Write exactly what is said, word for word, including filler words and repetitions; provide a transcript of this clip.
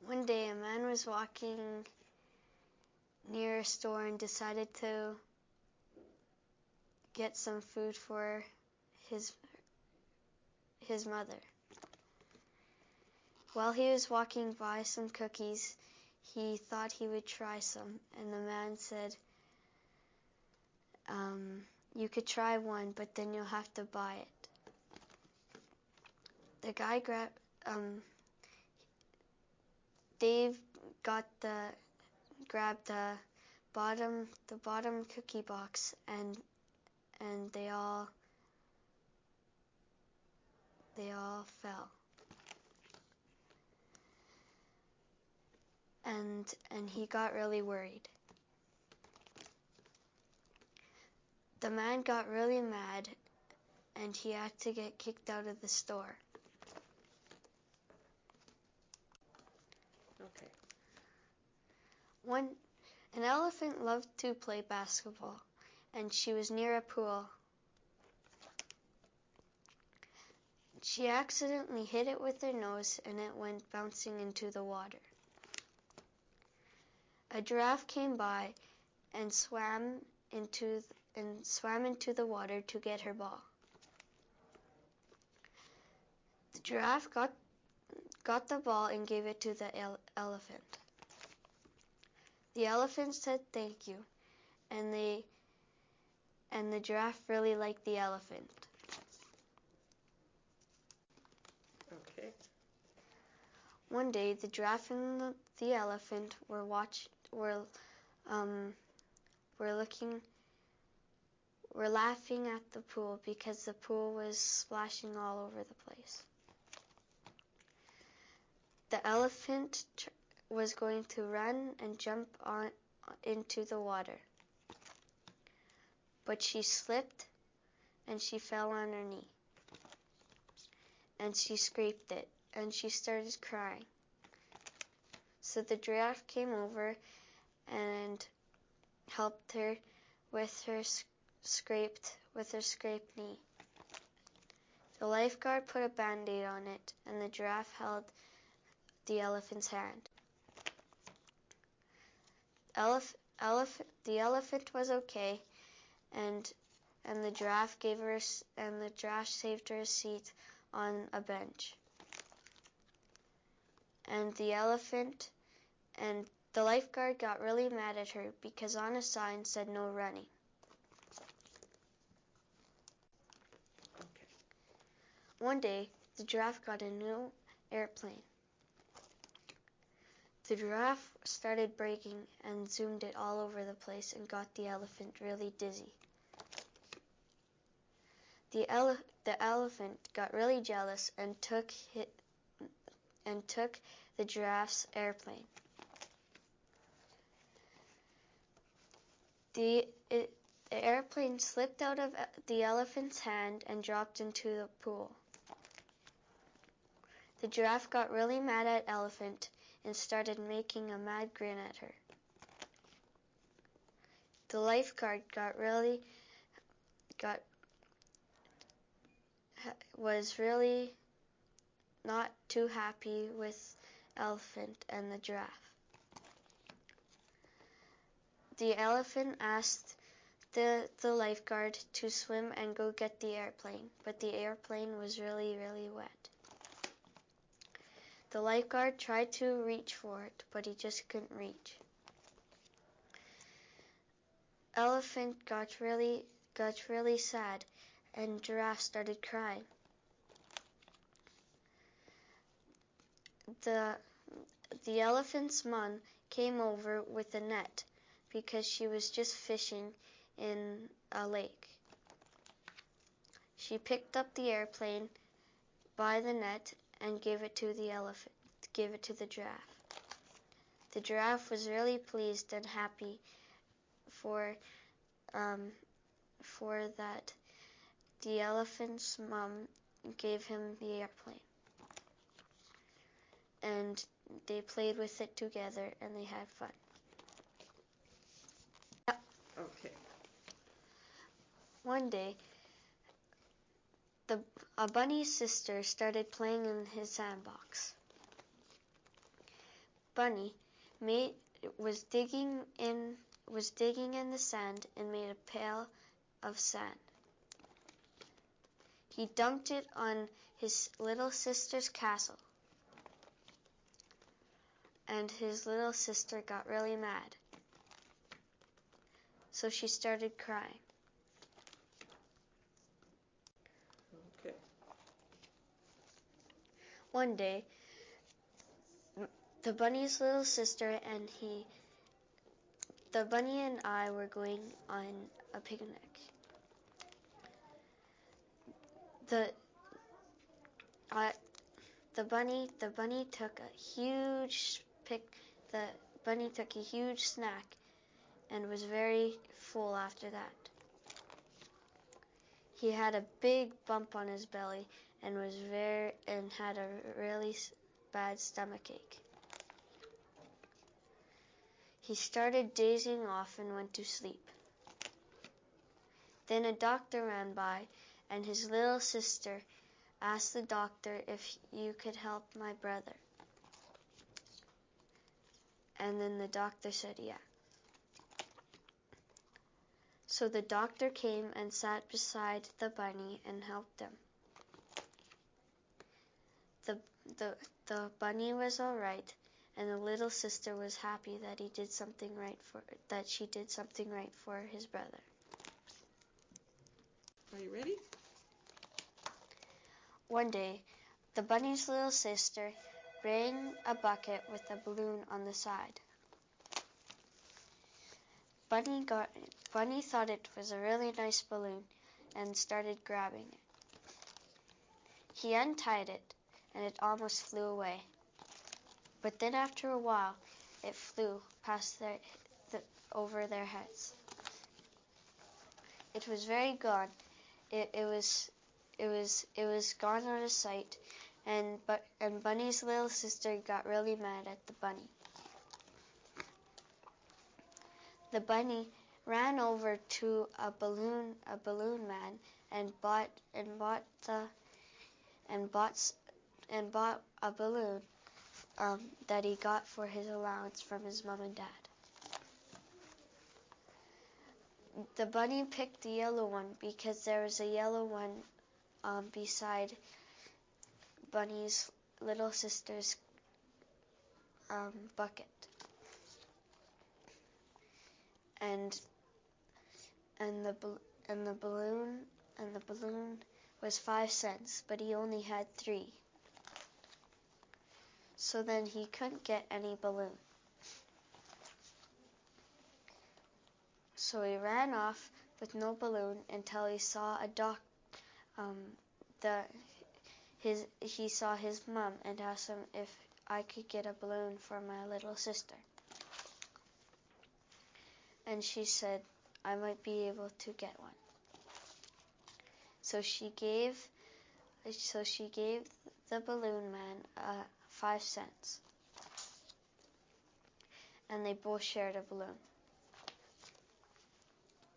One day a man was walking near a store and decided to get some food for his his mother. While he was walking by some cookies, he thought he would try some, and the man said, um, you could try one, but then you'll have to buy it. The guy grabbed, um, Dave got the, grabbed the bottom, the bottom cookie box, and, and they all, they all fell. And, and he got really worried. The man got really mad, and he had to get kicked out of the store. Okay. One, an elephant loved to play basketball, and she was near a pool. She accidentally hit it with her nose, and it went bouncing into the water. A giraffe came by and swam into th- and swam into the water to get her ball. The giraffe got got the ball and gave it to the ele- elephant. The elephant said thank you, and they and the giraffe really liked the elephant. Okay. One day, the giraffe and the, the elephant were watch were um were looking were laughing at the pool because the pool was splashing all over the place. The elephant tr- was going to run and jump on into the water, but she slipped and she fell on her knee, and she scraped it, and she started crying. So the giraffe came over and helped her with her sc- scraped with her scraped knee. The lifeguard put a band-aid on it, and the giraffe held the elephant's hand. Elef- elef- the elephant was okay, and and the giraffe gave her a, and the giraffe saved her a seat on a bench. And the elephant and the lifeguard got really mad at her because on a sign said no running. Okay. One day, the giraffe got a new airplane. The giraffe started braking and zoomed it all over the place and got the elephant really dizzy. The, ele- the elephant got really jealous and took hit, and took the giraffe's airplane. The, it, the airplane slipped out of the elephant's hand and dropped into the pool. The giraffe got really mad at Elephant and started making a mad grin at her. The lifeguard got really got was really not too happy with Elephant and the giraffe. The elephant asked the the lifeguard to swim and go get the airplane, but the airplane was really, really wet. The lifeguard tried to reach for it, but he just couldn't reach. Elephant got really got really sad, and Giraffe started crying. The the elephant's mom came over with a net because she was just fishing in a lake. She picked up the airplane by the net and gave it to the elephant, gave it to the giraffe. The giraffe was really pleased and happy for um, for that the elephant's mom gave him the airplane. And they played with it together and they had fun. Okay. One day, the a bunny's sister started playing in his sandbox. bunny made was digging in was digging in the sand and made a pail of sand. He dumped it on his little sister's castle, and his little sister got really mad. So she started crying. Okay. One day, the bunny's little sister and he, the bunny and I were going on a picnic. The, uh, the bunny, the bunny took a huge pick. The bunny took a huge snack, and was very full after that. He had a big bump on his belly and was very and had a really bad stomachache. He started dazing off and went to sleep. Then a doctor ran by, and his little sister asked the doctor if you could help my brother. And then the doctor said yeah. So the doctor came and sat beside the bunny and helped him. The, the, the bunny was all right, and the little sister was happy that he did something right for that she did something right for his brother. Are you ready? One day, the bunny's little sister bring a bucket with a balloon on the side. Bunny got Bunny thought it was a really nice balloon and started grabbing it. He untied it, and it almost flew away. But then after a while, it flew past their the, over their heads. It was very gone. It, it was it was it was gone out of sight, and but and Bunny's little sister got really mad at the bunny. The bunny ran over to a balloon a balloon man and bought and bought the and bought and bought a balloon um, that he got for his allowance from his mom and dad. The bunny picked the yellow one because there was a yellow one um, beside Bunny's little sister's um, bucket. And and the and the balloon and the balloon was five cents, but he only had three. So then he couldn't get any balloon. So he ran off with no balloon until he saw a doc. Um, the his he saw his mom and asked him if I could get a balloon for my little sister. And she said I might be able to get one. So she gave so she gave the balloon man uh, five cents, and they both shared a balloon.